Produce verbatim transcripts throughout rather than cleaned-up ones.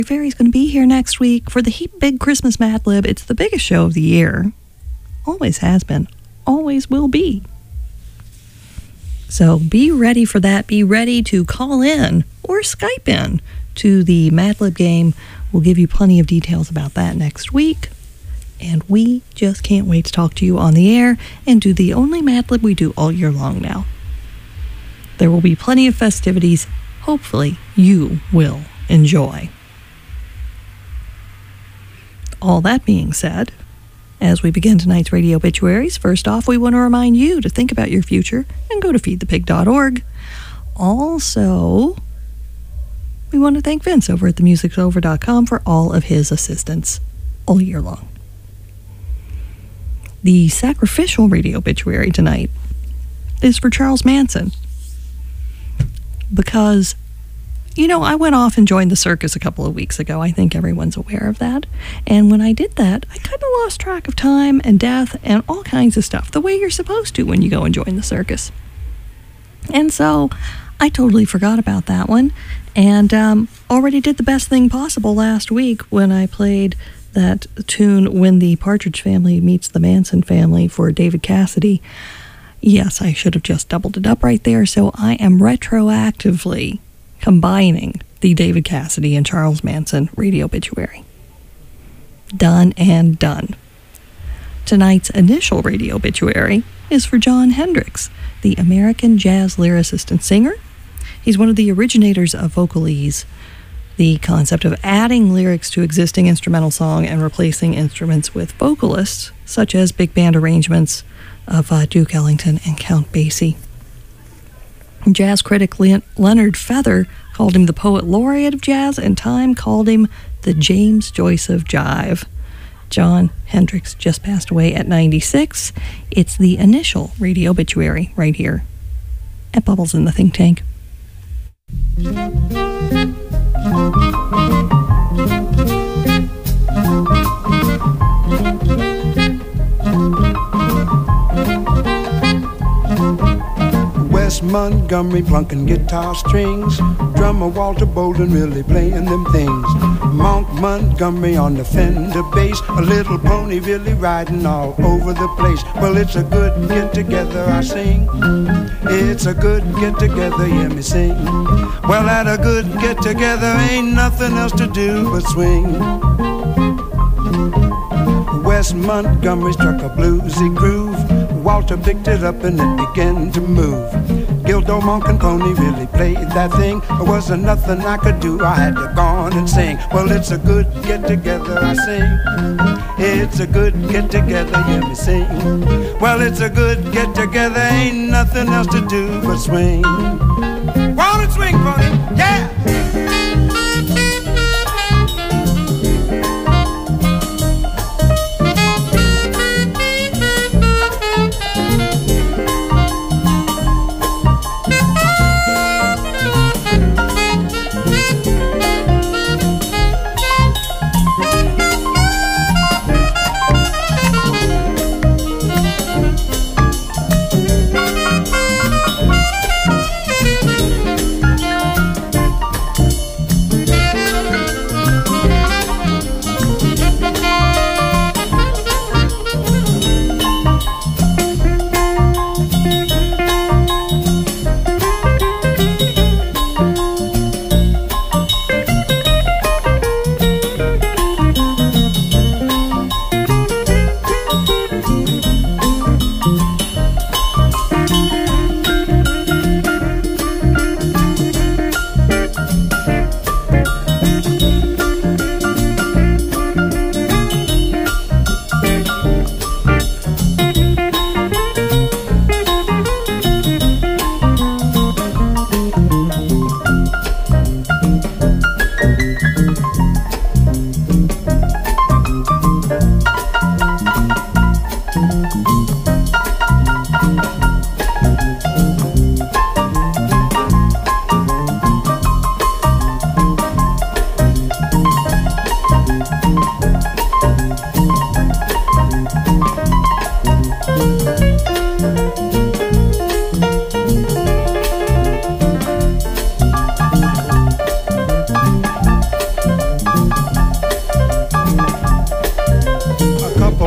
Fairy's going to be here next week for the Heap Big Christmas Mad Lib. It's the biggest show of the year. Always has been. Always will be. So be ready for that. Be ready to call in or Skype in to the Mad Lib game. We'll give you plenty of details about that next week. And we just can't wait to talk to you on the air and do the only Mad Lib we do all year long now. There will be plenty of festivities. Hopefully you will enjoy. All that being said, as we begin tonight's radio obituaries, first off, we want to remind you to think about your future and go to feed the pig dot org. Also, we want to thank Vince over at the music over dot com for all of his assistance all year long. The sacrificial radio obituary tonight is for Charles Manson. Because, you know, I went off and joined the circus a couple of weeks ago. I think everyone's aware of that. And when I did that, I kind of lost track of time and death and all kinds of stuff, the way you're supposed to when you go and join the circus. And so I totally forgot about that one, and um, already did the best thing possible last week when I played that tune, When the Partridge Family Meets the Manson Family, for David Cassidy. Yes, I should have just doubled it up right there, so I am retroactively combining the David Cassidy and Charles Manson radio obituary. Done and done. Tonight's initial radio obituary is for Jon Hendricks, the American jazz lyricist and singer. He's one of the originators of vocalese, the concept of adding lyrics to existing instrumental song and replacing instruments with vocalists, such as big band arrangements of uh, Duke Ellington and Count Basie. Jazz critic Le- Leonard Feather called him the poet laureate of jazz, and Time called him the James Joyce of jive. Jon Hendricks just passed away at ninety-six. It's the initial radio obituary right here at Bubbles in the Think Tank. Wes Montgomery plunking guitar strings, drummer Walter Bolden really playing them things. Monk Montgomery on the Fender bass, a little pony really riding all over the place. Well, it's a good get-together, I sing. It's a good get-together, hear me sing. Well, at a good get-together ain't nothing else to do but swing. Wes Montgomery struck a bluesy groove. Walter picked it up and it began to move. Gildo, Monk, and Pony really played that thing. There wasn't nothing I could do, I had to go on and sing. Well, it's a good get-together, I sing. It's a good get-together, hear me sing. Well, it's a good get-together, ain't nothing else to do but swing. Go on and swing, Pony, yeah!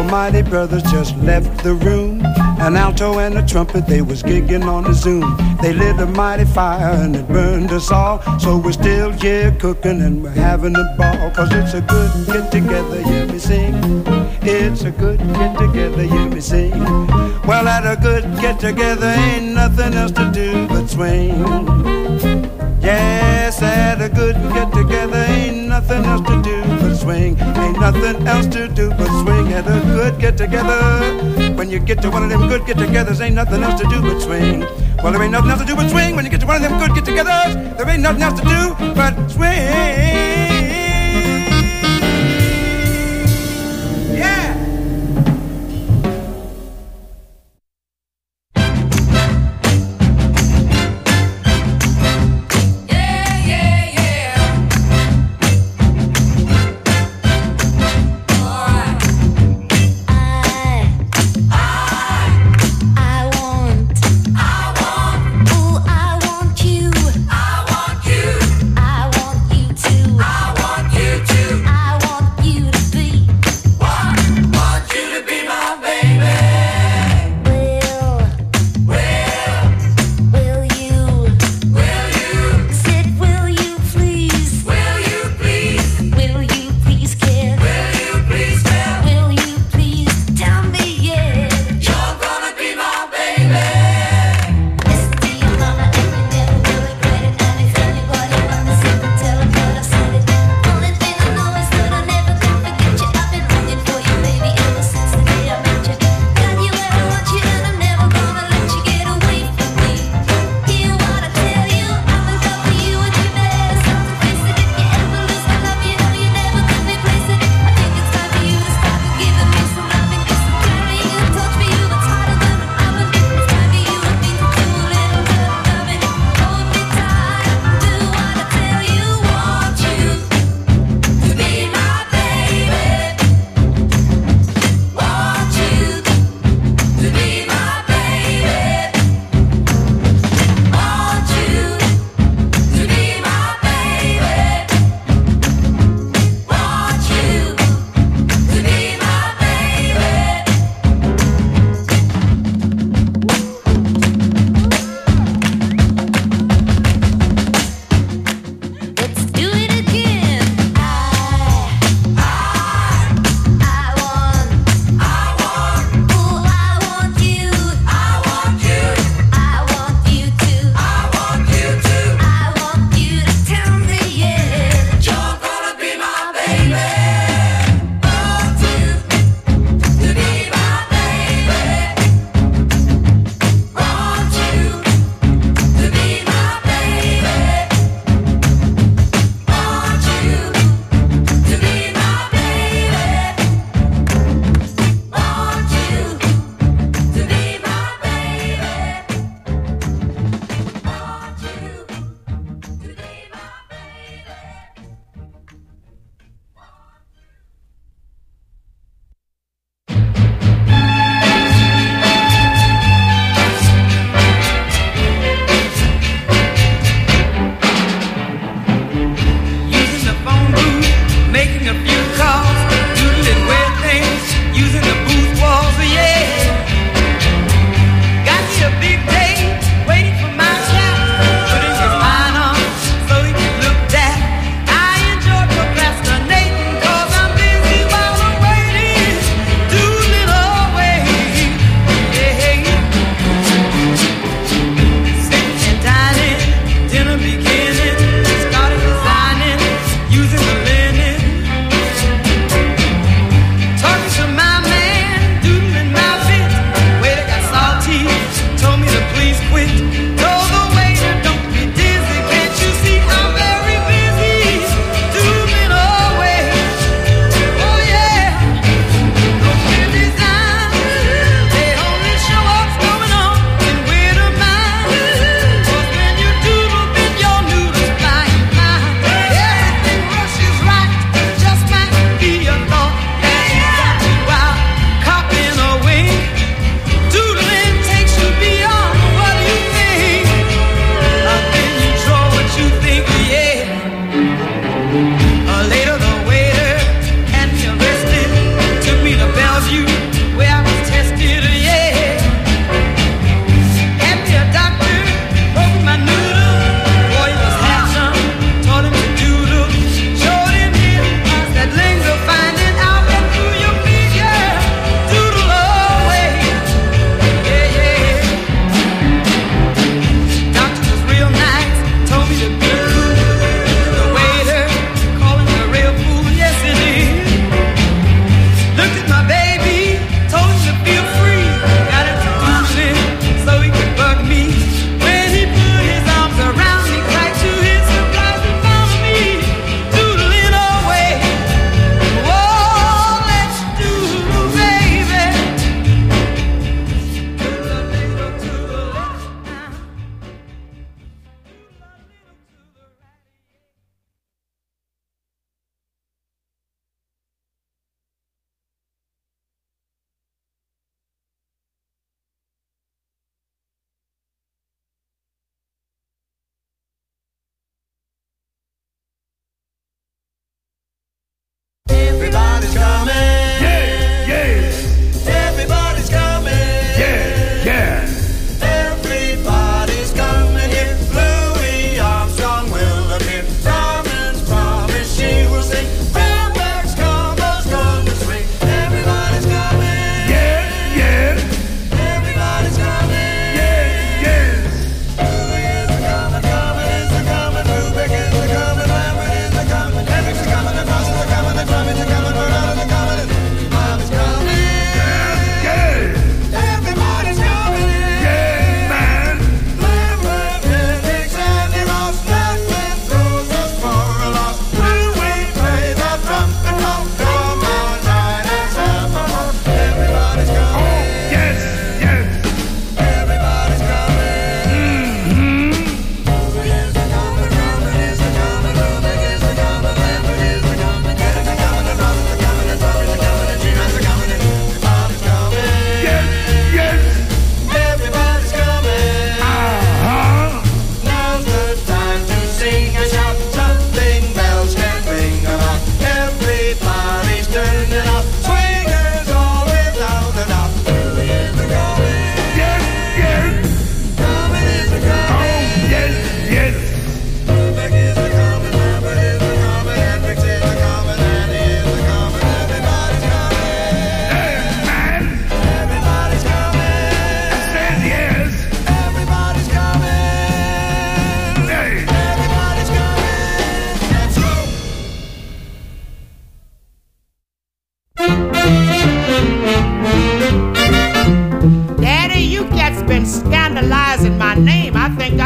Almighty Brothers just left the room. An alto and a trumpet, they was gigging on the Zoom. They lit a mighty fire and it burned us all. So we're still here cooking and we're having a ball. Cause it's a good get together, hear me sing. It's a good get together, hear me sing. Well, at a good get together ain't nothing else to do but swing. Yes, at a good get together ain't nothing else to do but swing. Ain't nothing else to do but swing at a good get together. When you get to one of them good get togethers, ain't nothing else to do but swing. Well, there ain't nothing else to do but swing. When you get to one of them good get togethers, there ain't nothing else to do but swing. Yeah! I want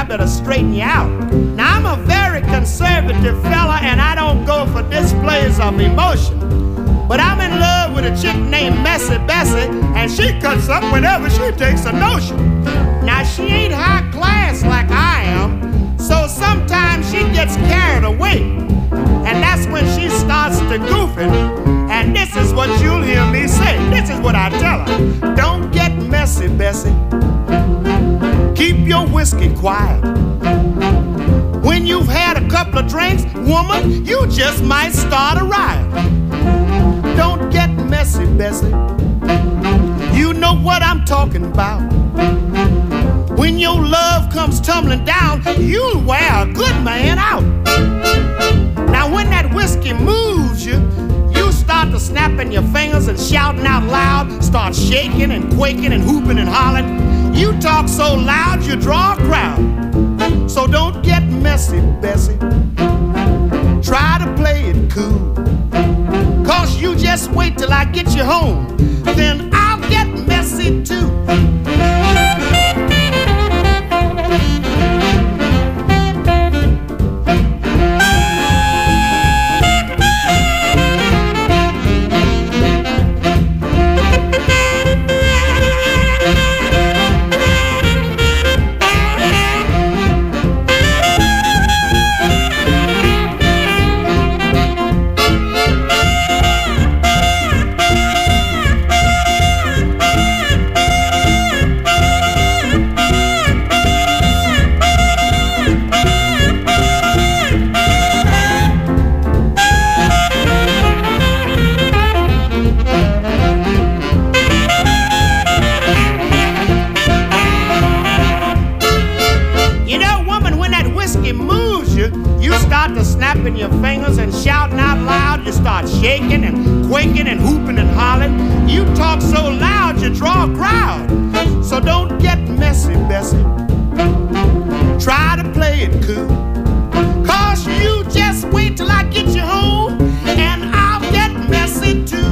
better straighten you out. Now, I'm a very conservative fella, and I don't go for displays of emotion. But I'm in love with a chick named Messy Bessie, and she cuts up whenever she takes a notion. Now, she ain't high class like I am, so sometimes she gets carried away. And that's when she starts to goofing. And this is what you'll hear me say. This is what I tell her. Don't get messy, Bessie. Keep your whiskey quiet. When you've had a couple of drinks, woman, you just might start a riot. Don't get messy, Bessie. You know what I'm talking about. When your love comes tumbling down, you'll wear a good man out. Now when that whiskey moves you, you start to snapping your fingers and shouting out loud, start shaking and quaking and hooping and hollering. You talk so loud you draw a crowd. So don't get messy, Bessie. Try to play it cool. Cause you just wait till I get you home, then I'll get messy too. Your fingers and shouting out loud, you start shaking and quaking and hooping and hollering. You talk so loud you draw a crowd. So don't get messy, Bessie. Try to play it cool. Cause you just wait till I get you home, and I'll get messy too.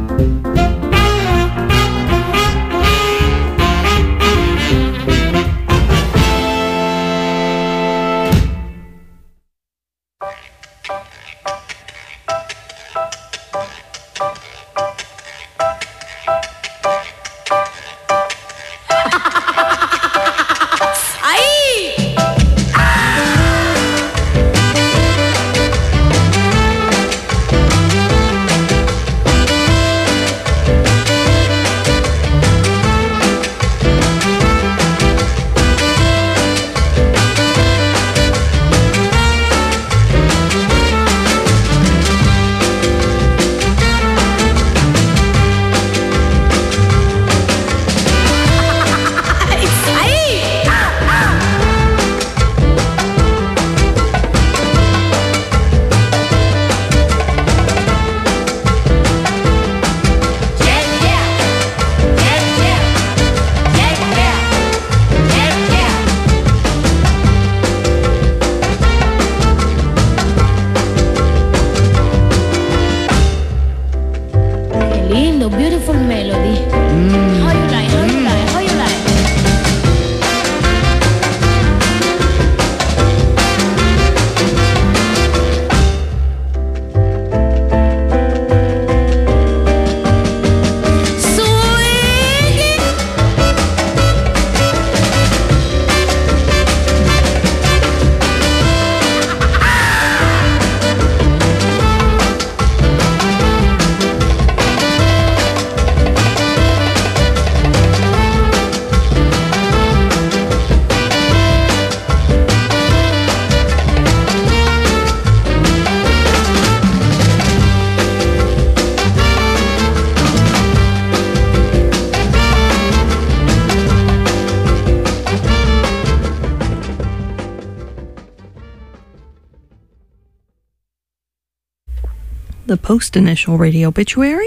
The post-initial radio obituary,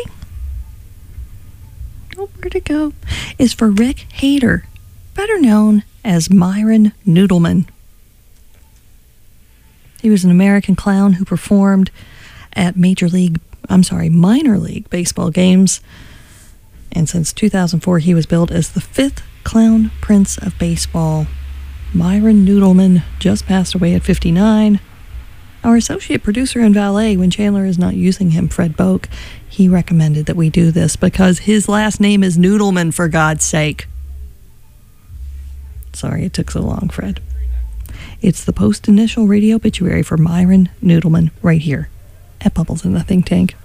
oh, where'd it go, is for Rick Hayter, better known as Myron Noodleman. He was an American clown who performed at Major League, I'm sorry, minor league baseball games. And since two thousand four, he was billed as the fifth Clown Prince of Baseball. Myron Noodleman just passed away at fifty-nine. Our associate producer and valet, when Chandler is not using him, Fred Boak, he recommended that we do this because his last name is Noodleman, for God's sake. Sorry it took so long, Fred. It's the post-initial radio obituary for Myron Noodleman right here at Bubbles in the Think Tank.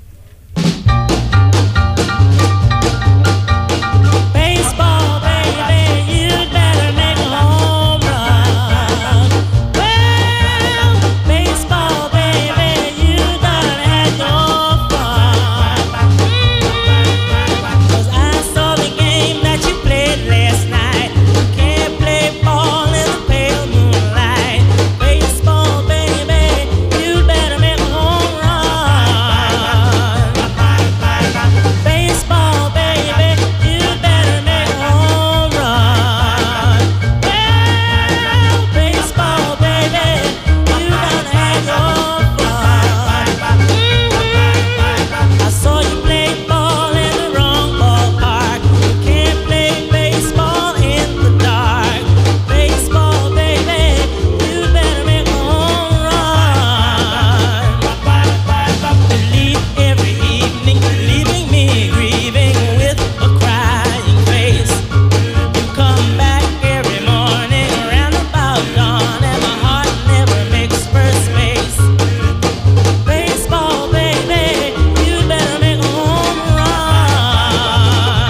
Baseball, baby, you'd better make a home run. Well, baseball, baby, you done had your fun. Mm-hmm. 'Cause I saw the game that you played last night. You can't play ball in the pale moonlight. Baseball, baby, you'd better make a home run. Baseball, baby, you'd better make a home run. Well, baseball, baby, you done had your fun. Mm-hmm. I saw you play ball in the wrong ballpark. You can't play baseball in the dark. Baseball, baby, you better make a home run. You leave every evening, leaving me grieving with a crying face. You come back every morning around about dawn, and my heart never makes first base. Baseball, baby, you better make a home run.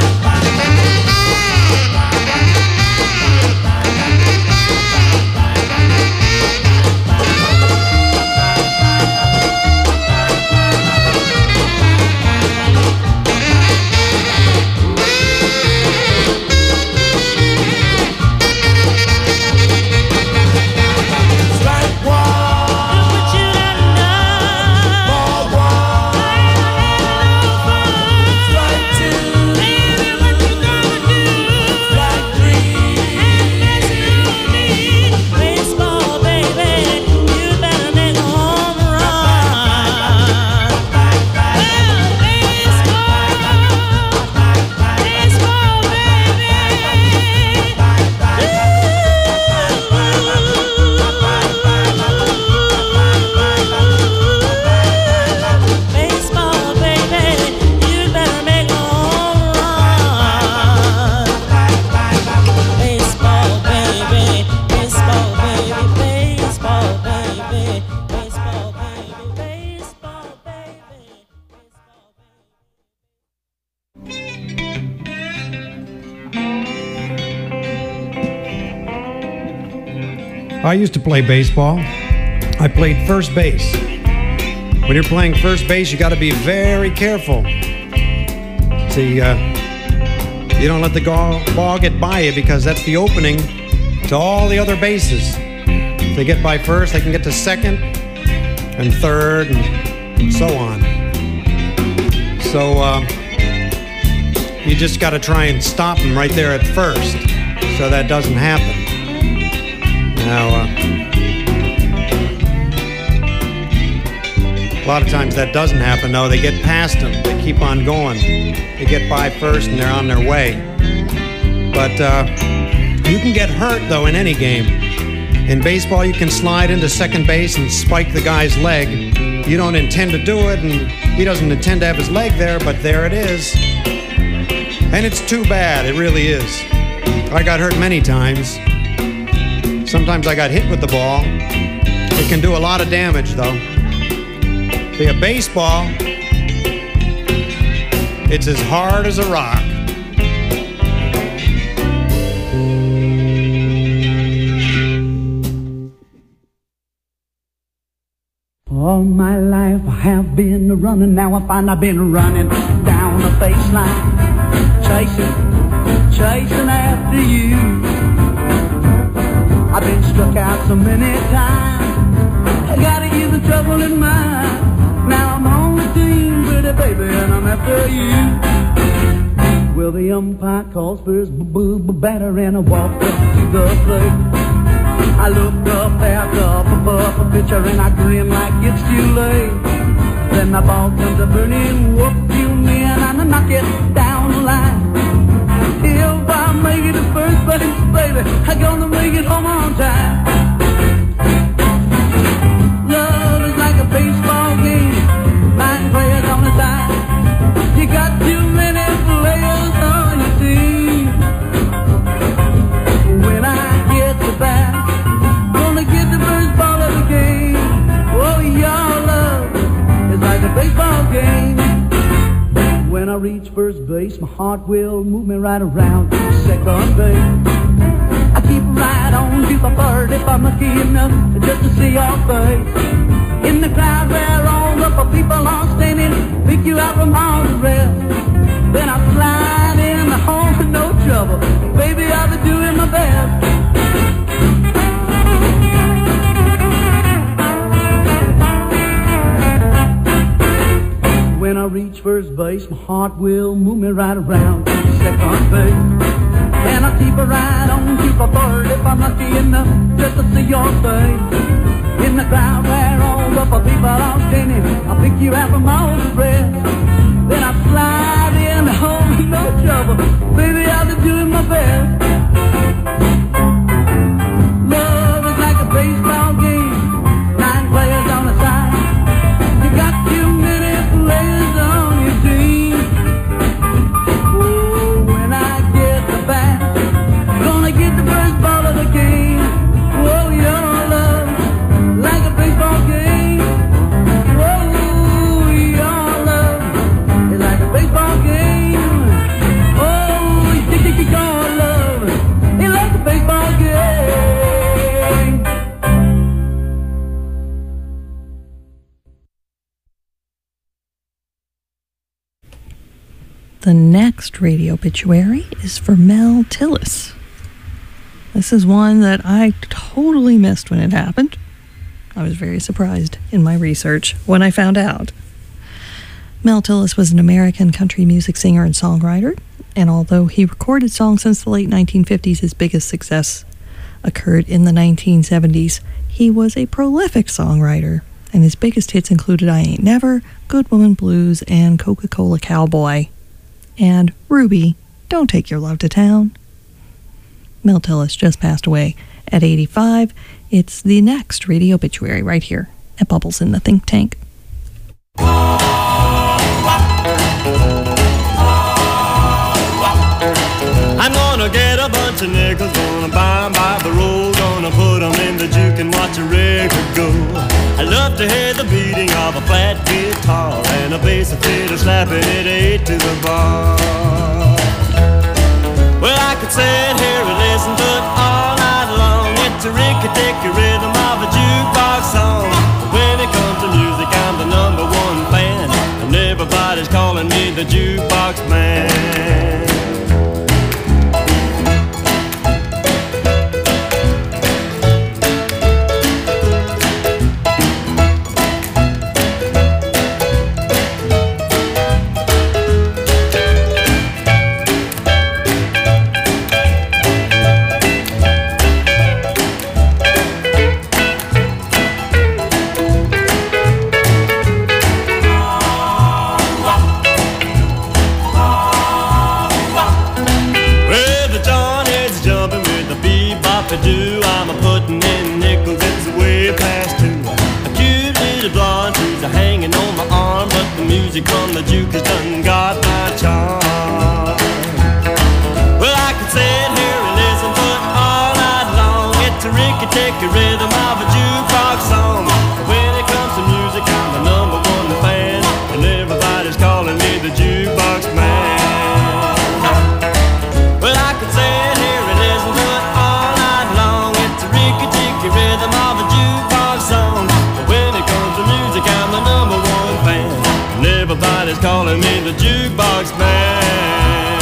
Strike one. Look what you done done. Ball one. Strike two. Baby, what you gonna do? Strike three. And that's me. Baseball, baby, you better make a home run. Well, baseball, baseball, baby. Baseball, baby, you better make a home run. Baseball, baby, baseball, baby, baseball, baby, baseball, baby, baseball, baby, baseball, I used to play baseball. I played first base. When you're playing first base, you got to be very careful. See, uh, you don't let the go- ball get by you because that's the opening to all the other bases. If they get by first, they can get to second and third and so on. So uh, you just got to try and stop them right there at first so that doesn't happen. Now, uh, a lot of times that doesn't happen, though. They get past them. They keep on going. They get by first, and they're on their way. But uh, you can get hurt, though, in any game. In baseball, you can slide into second base and spike the guy's leg. You don't intend to do it, and he doesn't intend to have his leg there, but there it is. And it's too bad. It really is. I got hurt many times. Sometimes I got hit with the ball. It can do a lot of damage, though. See, a baseball, it's as hard as a rock. All my life I have been running, now I find I've been running down the baseline, chasing, chasing after you. I've been struck out so many times, I gotta get the trouble in mind. Now I'm on the team, pretty baby, and I'm after you. Well, the umpire calls first batter, and I walked up to the plate. I looked up at the above a pitcher and I grinned like it's too late. Then the ball comes a burning, whoop, you in, and I knock it down the line. If I'm gonna make it to first base, baby. I'm gonna make it home on time. Love is like a baseball game, nine players on the side. You got too many players on your team. When I get the bat, gonna get the first ball of the game. Oh, your love is like a baseball game. When I reach first base, my heart will move me right around to second base. I keep right on to my third if I'm lucky enough just to see your face. In the crowd where all the people are standing, pick you out from all the rest. Then I slide in the home with no trouble. Baby, I'll be doing my best. When I reach first base, my heart will move me right around to second base. And I'll keep a ride on, keep a bird if I'm lucky enough just to see your face. In the crowd where all the people are standing, I'll pick you out from all the rest. Then I'll slide in home with no trouble. Baby, I'll be doing my best. Love is like a baseball game, nine players on the side. You got too many players on your team. Oh, when I get the bat, gonna get the first ball of the game. Oh, your love, like a baseball game. Oh, your love is like a baseball game. Oh, your love is like a baseball game. The next radio obituary is for Mel Tillis. This is one that I totally missed when it happened. I was very surprised in my research when I found out. Mel Tillis was an American country music singer and songwriter, and although he recorded songs since the late nineteen fifties, his biggest success occurred in the nineteen seventies. He was a prolific songwriter, and his biggest hits included I Ain't Never, Good Woman Blues, and Coca-Cola Cowboy. And Ruby, Don't Take Your Love to Town. Mel Tillis just passed away at eighty-five. It's the next radio obituary right here at Bubbles in the Think Tank. I'm gonna get a bunch of nickels, gonna buy 'em by the road, gonna put 'em in the juke and watch a record go. I love to hear the beating of a flat guitar and a bass fiddle slapping it eight to the bar. Well, I could sit here and listen to it all night long. It's a ricky-ticky rhythm of a jukebox song. When it comes to music, I'm the number one fan, and everybody's calling me the jukebox man. Do I'm a putting in nickels, it's way past two. A cute little blonde who's a hanging on my arm, but the music from the juke has done got my charm. Well, I could sit here and listen to it all night long. It's a ricky-ticky rhythm of a jukebox song. When it comes to music, I'm the number one fan, and everybody's calling me the jukebox man. Well, I could sit here and listen to it all night long. It's a ricky-ticky rhythm of a jukebox song. But when it comes to music, I'm the number one fan, and everybody's calling me the jukebox man.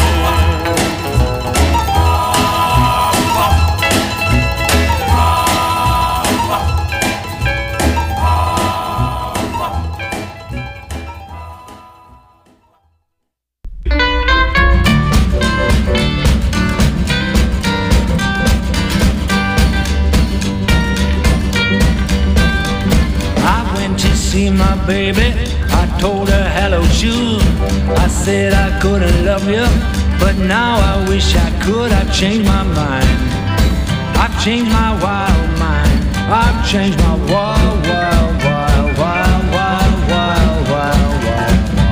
See my baby, I told her hello, sure. I said I couldn't love you but now I wish I could. I've changed my mind. I've changed my wild mind. I've changed my wild, wild, wild, wild, wild, wild, wild, wild.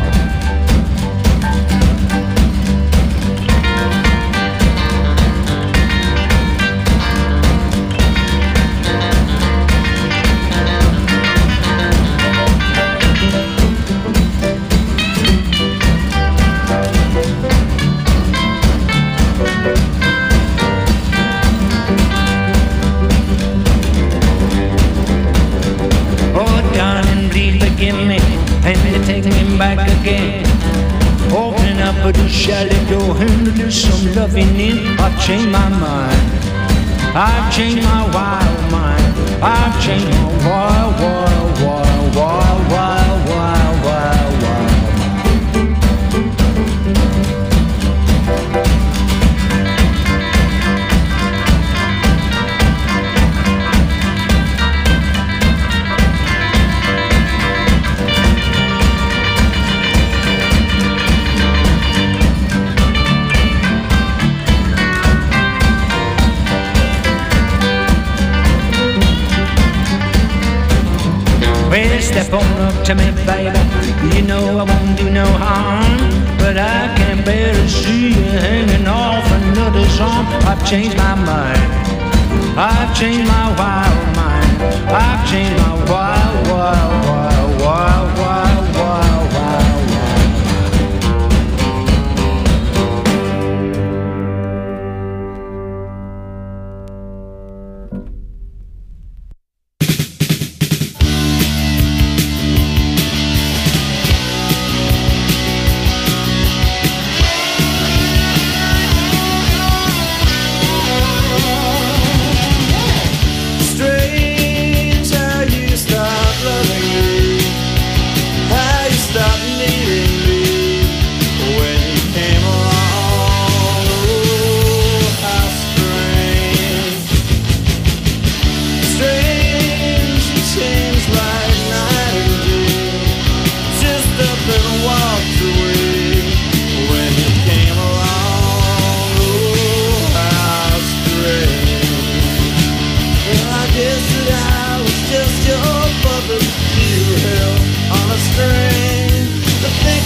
Forgive me, and they take me back again. Open up a shallow door and do some loving in. I've changed my mind. I've changed my wild mind. I've changed my wild, wild, wild, wild, wild, wild, wild, wild. Well, step on up to me, baby. You know I won't do no harm, but I can barely see you hanging off another's arm. I've changed my mind. I've changed my wild mind. I've changed my wild, wild, wild, wild, wild, wild, wild, wild. String to think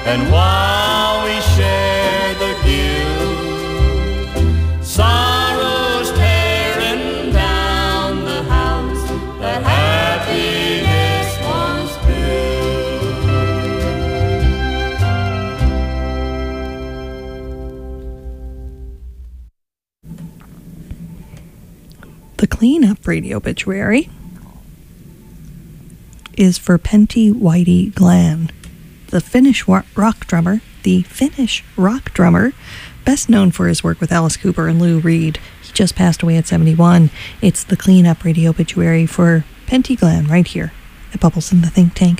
And while we share the guilt, sorrow's tearing down the house that happiness once built. The cleanup radio obituary is for Pentti Whitey Glan, the Finnish wa- rock drummer, the Finnish rock drummer, best known for his work with Alice Cooper and Lou Reed. He just passed away at seventy-one. It's the cleanup radio obituary for Pentti Glan right here at Bubbles in the Think Tank.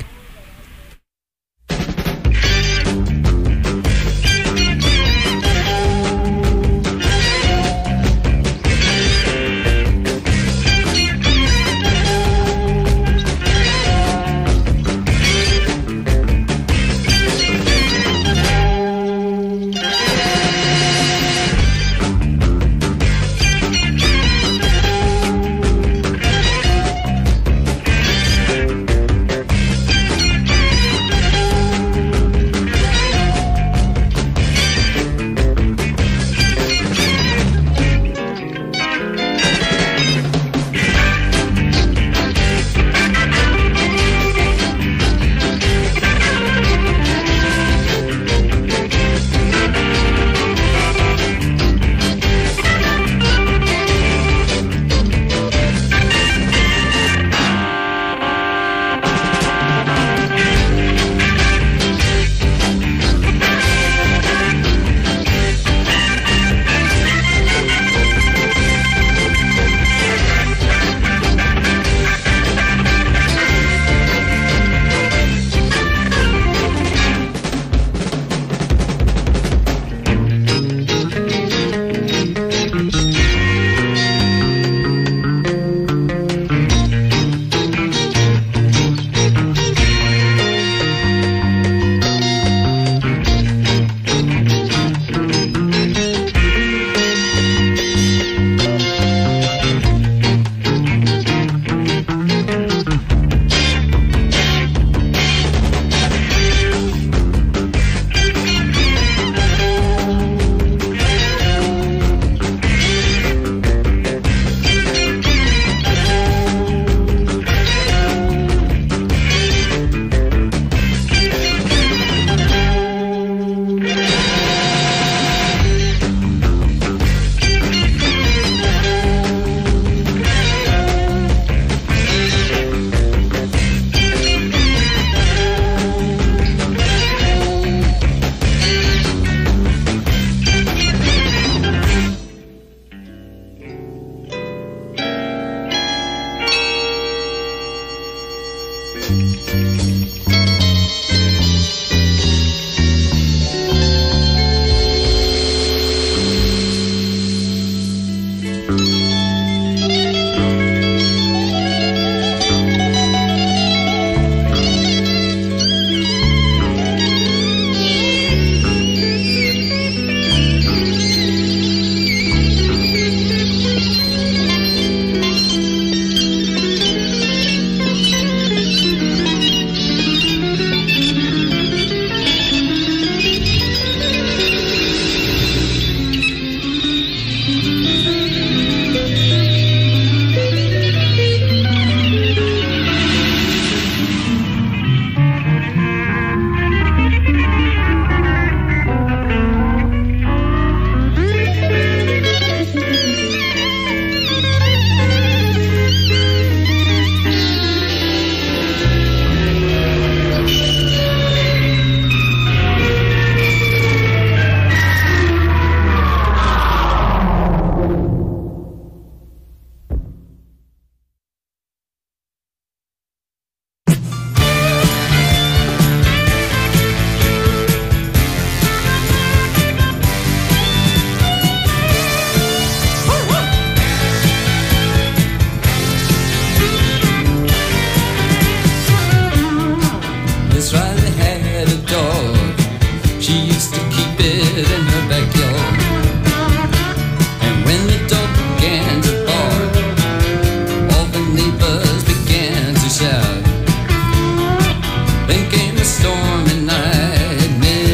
Then came the stormy night,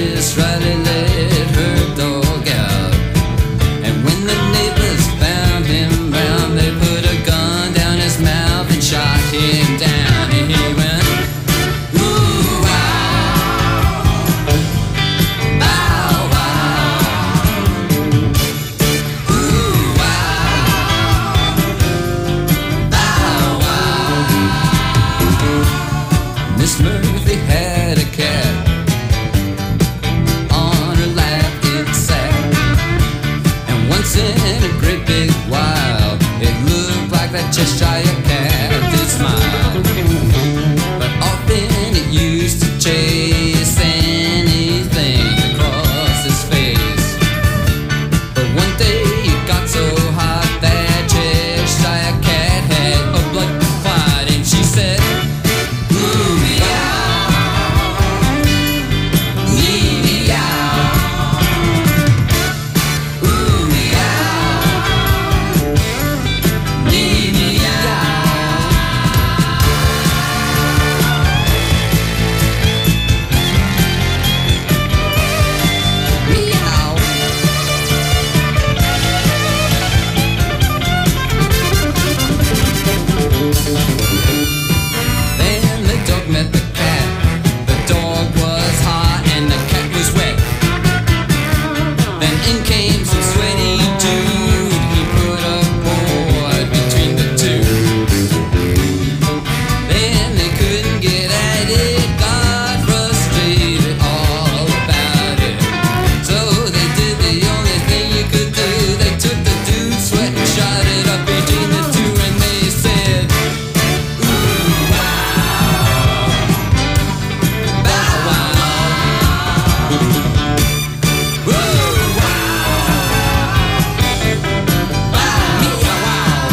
that Cheshire cat did smile, but often it used to chase anything across his face. But one day it got so hot that Cheshire cat had a blood clot, and she said, "Ooh, meow, nee, meow, ooh, meow, nee, meow." Meow. Then the dog met the cat. The dog was hot and the cat was wet. Then in came some sweaty dude. He put a board between the two. Then they couldn't get at it, got frustrated all about it. So they did the only thing you could do. They took the dude's sweat and shot it up between the two, and they said, "Ooh, wow, bow wow, ooh, wow, bow meow wow."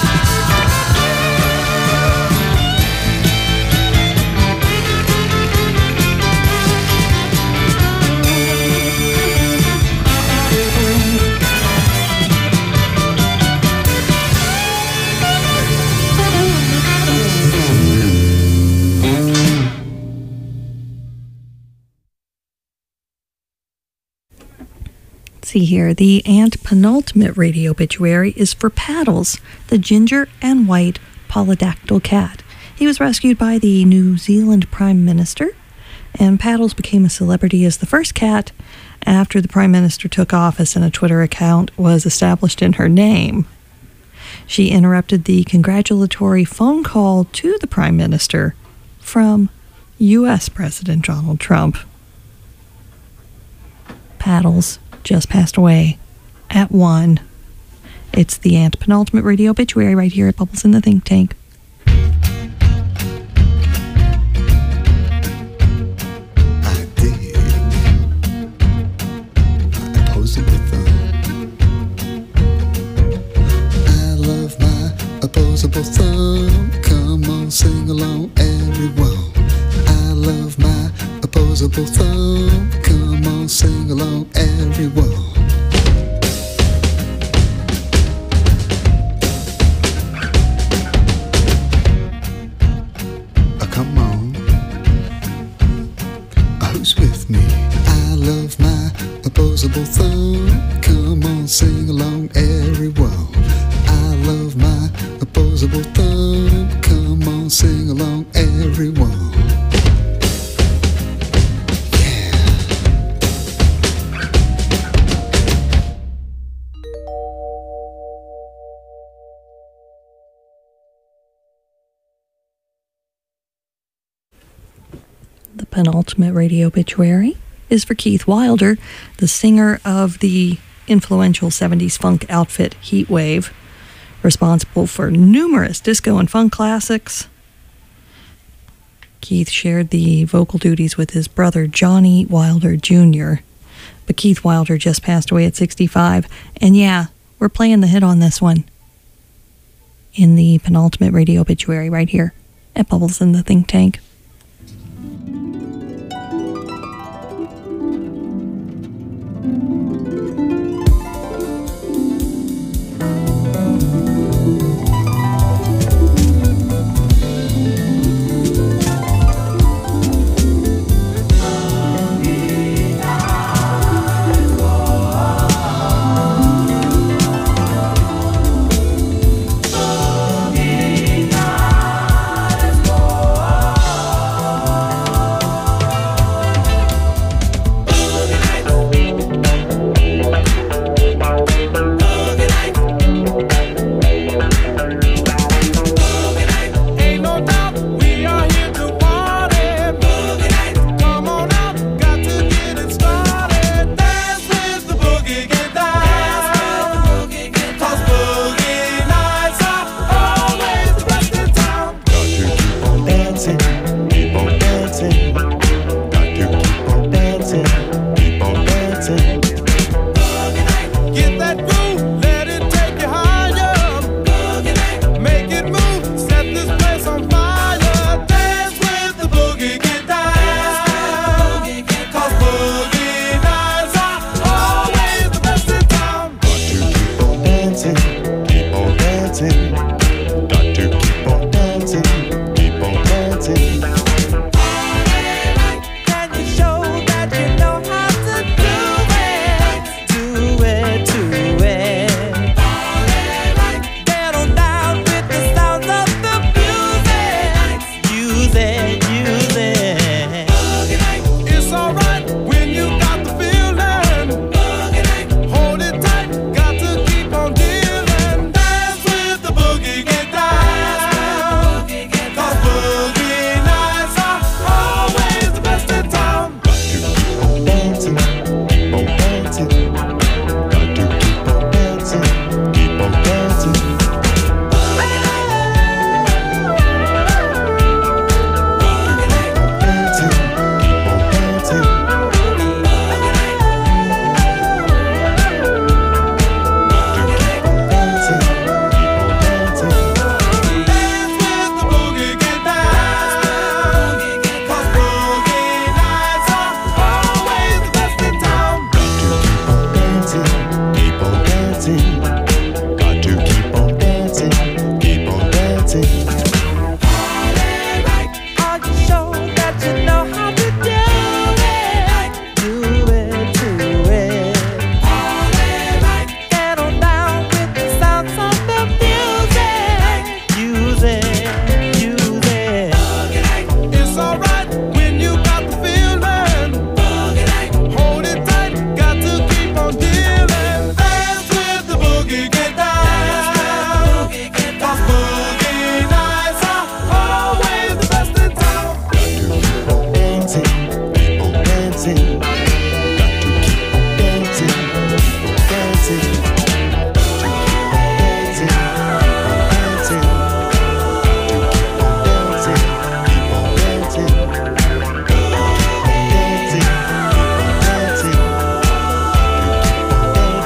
See here, the antepenultimate radio obituary is for Paddles, the ginger and white polydactyl cat. He was rescued by the New Zealand Prime Minister, and Paddles became a celebrity as the first cat after the Prime Minister took office and a Twitter account was established in her name. She interrupted the congratulatory phone call to the Prime Minister from U S President Donald Trump. Paddles just passed away at one. It's the antepenultimate radio obituary right here at Bubbles in the Think Tank. I did. Opposable thumb. I love my opposable thumb. Come on, sing along, everyone. I love my opposable thumb. Come on, sing along, everyone. Uh, come on. Uh, who's with me? I love my opposable thumb. Come on, sing along, everyone. I love my opposable thumb. Come on, sing along, everyone. The penultimate radio obituary is for Keith Wilder, the singer of the influential seventies funk outfit Heatwave, responsible for numerous disco and funk classics. Keith shared the vocal duties with his brother Johnny Wilder Junior But Keith Wilder just passed away at sixty-five, and yeah, we're playing the hit on this one in the penultimate radio obituary right here at Bubbles in the Think Tank. Go.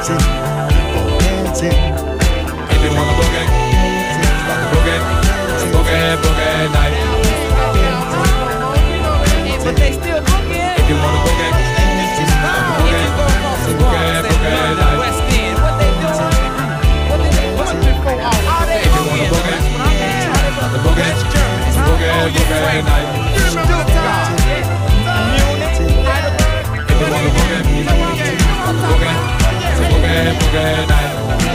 dancing, dancing. If you wanna boogie, boogie, boogie, boogie night. But they still boogie. If you wanna boogie, boogie, boogie, boogie night. West End, what they doing? What they doing? What's before all of that? If you wanna boogie, boogie, boogie, boogie night. If you wanna boogie, boogie, boogie, boogie night.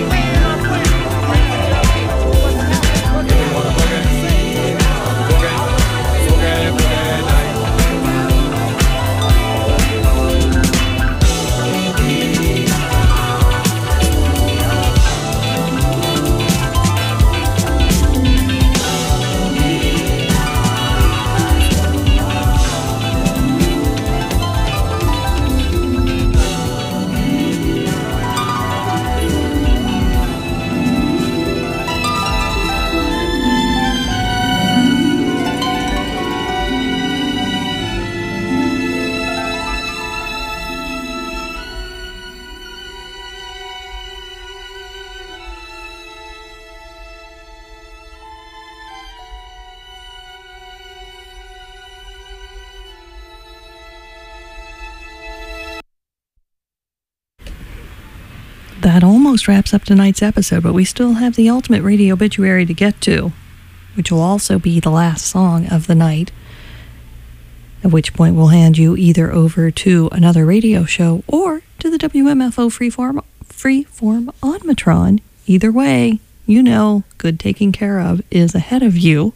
That almost wraps up tonight's episode, but we still have the Ultimate Radio Obituary to get to, which will also be the last song of the night, at which point we'll hand you either over to another radio show or to the W M F O Freeform, Freeform Onmatron. Either way, you know, good taking care of is ahead of you.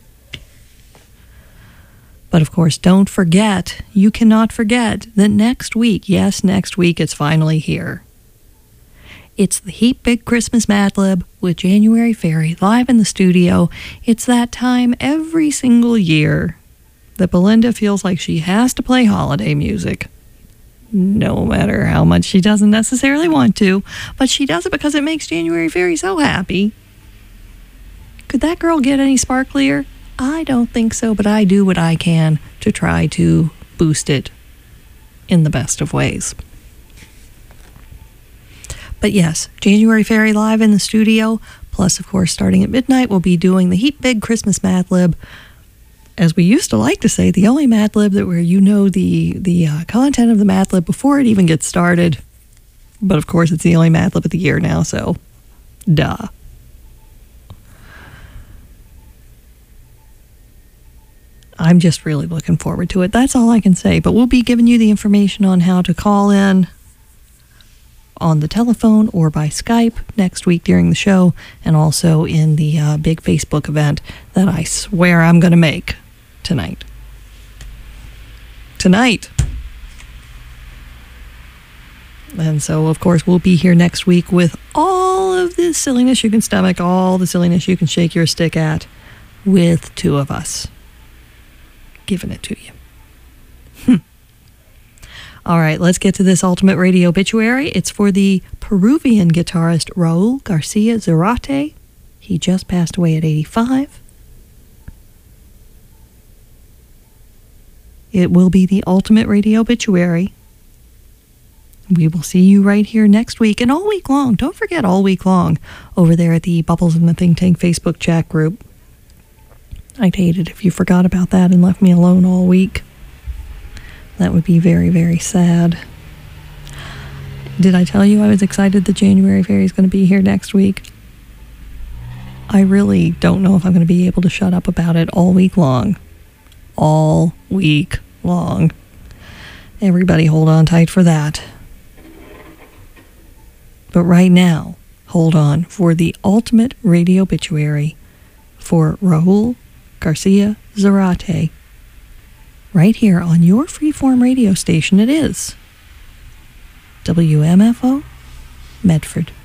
But of course, don't forget, you cannot forget that next week, yes, next week, it's finally here. It's the Heap Big Christmas Mad Lib with January Fairy live in the studio. It's that time every single year that Belinda feels like she has to play holiday music. No matter how much she doesn't necessarily want to, but she does it because it makes January Fairy so happy. Could that girl get any sparklier? I don't think so, but I do what I can to try to boost it in the best of ways. But yes, January Fairy live in the studio, plus of course starting at midnight we'll be doing the Heap Big Christmas Mad Lib. As we used to like to say, the only Mad Lib that where you know the, the uh, content of the Mad Lib before it even gets started. But of course it's the only Mad Lib of the year now, so duh. I'm just really looking forward to it. That's all I can say. But we'll be giving you the information on how to call in on the telephone or by Skype next week during the show, and also in the uh, big Facebook event that I swear I'm going to make tonight. Tonight. And so, of course, we'll be here next week with all of the silliness you can stomach, all the silliness you can shake your stick at, with two of us giving it to you. Hmm. All right, let's get to this Ultimate Radio Obituary. It's for the Peruvian guitarist Raul Garcia Zarate. He just passed away at eighty-five. It will be the Ultimate Radio Obituary. We will see you right here next week and all week long. Don't forget, all week long over there at the Bubbles in the Think Tank Facebook chat group. I'd hate it if you forgot about that and left me alone all week. That would be very, very sad. Did I tell you I was excited that January Fairy is going to be here next week? I really don't know if I'm going to be able to shut up about it all week long. All week long. Everybody hold on tight for that. But right now, hold on for the Ultimate Radio Obituary for Raul Garcia Zarate. Right here on your freeform radio station, it is W M F O Medford.